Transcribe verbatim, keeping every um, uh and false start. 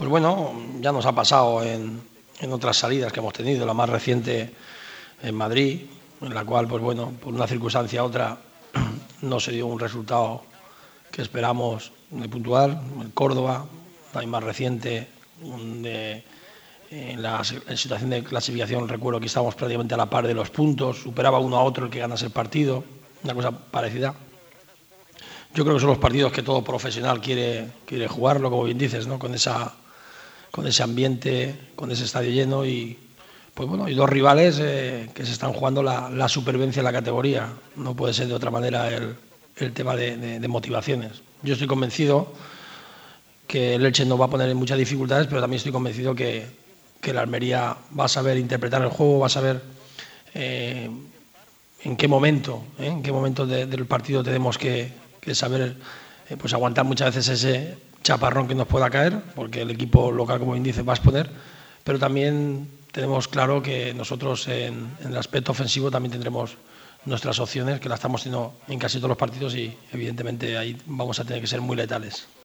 Pues bueno, ya nos ha pasado en, en otras salidas que hemos tenido, la más reciente en Madrid, en la cual, pues bueno, por una circunstancia u otra no se dio un resultado que esperamos de puntual. En Córdoba, la más reciente, donde en la en situación de clasificación recuerdo que estábamos prácticamente a la par de los puntos, superaba uno a otro el que ganase el partido, una cosa parecida. Yo creo que son los partidos que todo profesional quiere, quiere jugarlo, como bien dices, ¿no? Con esa, con ese ambiente, con ese estadio lleno y, pues bueno, hay dos rivales eh, que se están jugando la, la supervivencia en la categoría. No puede ser de otra manera el, el tema de, de, de motivaciones. Yo estoy convencido que el Elche no va a poner en muchas dificultades, pero también estoy convencido que, que la Almería va a saber interpretar el juego, va a saber eh, en qué momento, ¿eh? en qué momento de, del partido tenemos que, que saber eh, pues aguantar muchas veces ese chaparrón que nos pueda caer, porque el equipo local, como bien dice, va a exponer, pero también tenemos claro que nosotros en, en el aspecto ofensivo también tendremos nuestras opciones, que las estamos teniendo en casi todos los partidos y evidentemente ahí vamos a tener que ser muy letales.